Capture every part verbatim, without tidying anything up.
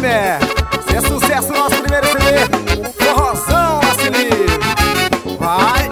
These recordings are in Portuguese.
mé. Se é sucesso nosso primeiro C D, forrozão assim livre. Vai.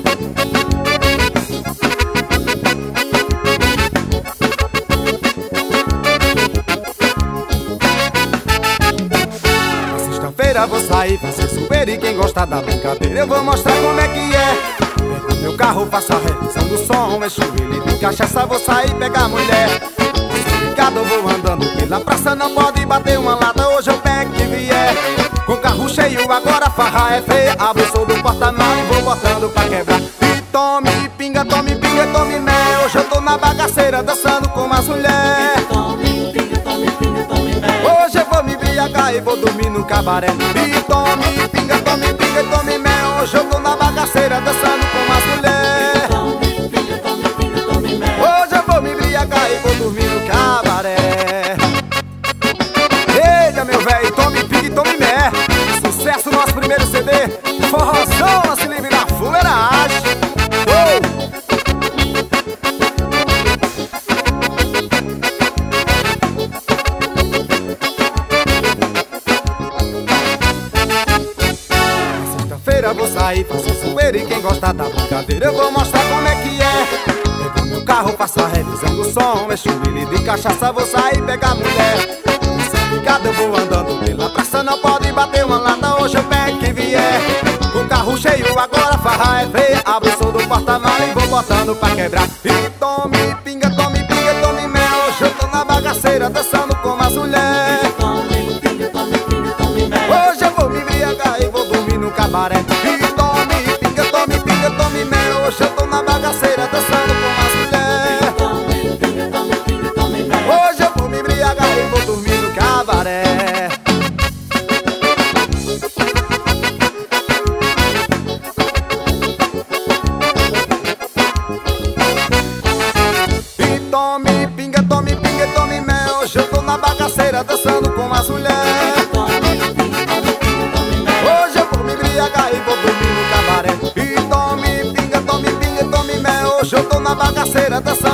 Na sexta-feira vou sair pra ser super e quem gosta da brincadeira eu vou mostrar como é que é. Pego meu carro, faço a revisão do som, encho ele de cachaça, vou sair pegar mulher. Eu vou andando pela praça, não pode bater uma lata, hoje eu pego que vier. Com carro cheio, agora a farra é feia. Abro o som do porta-malas e vou botando pra quebrar. E tome pinga, tome pinga, tome mel. Hoje eu tô na bagaceira, dançando com as mulheres. Tome pinga, tome pinga, tome mel. Hoje eu vou me embriagar e vou dormir no cabaré. E tome pinga, tome pinga, tome mel. Hoje eu tô na bagaceira, dançando com as mulheres. Tome pinga, tome pinga, tome mel. Hoje eu vou me embriagar e vou dormir no cabaré. Eita, meu velho, tome pinga e tome mé. Sucesso nosso primeiro C D, forrozão, se livre na fuleiragem. uh! Sexta-feira vou sair, faço zoeira e quem gosta da brincadeira eu vou mostrar como é que é. Pego meu carro, faço a revisão do som, encho ele de cachaça, vou sair pegar mulher. Ligado, eu vou andando pela praça, não pode bater uma lata, hoje eu pego que vier. Com carro cheio, agora a farra é feia. Abro o som do porta-malas e vou botando pra quebrar. E tome pinga, tome pinga, tome mel. Hoje eu tô na bagaceira, dançando com as mulheres. Tome pinga, tome pinga, tome mel. Hoje eu vou me embriagar e vou dormir no cabaré. E tome pinga, tome pinga, tome mel. Hoje eu tô na bagaceira, dançando com as mulheres. Tome pinga, tome pinga, tome mel. Hoje eu vou me embriagar e vou dormir no cabaré. E tome pinga, tome pinga, tome mel. Hoje eu tô na bagaceira, dançando com as mulheres. Tome pinga, tome pinga, tome mel. Hoje eu vou me embriagar e vou dormir no cabaré. E tome pinga, tome pinga, tome mel. Hoje eu tô na bagaceira, dançando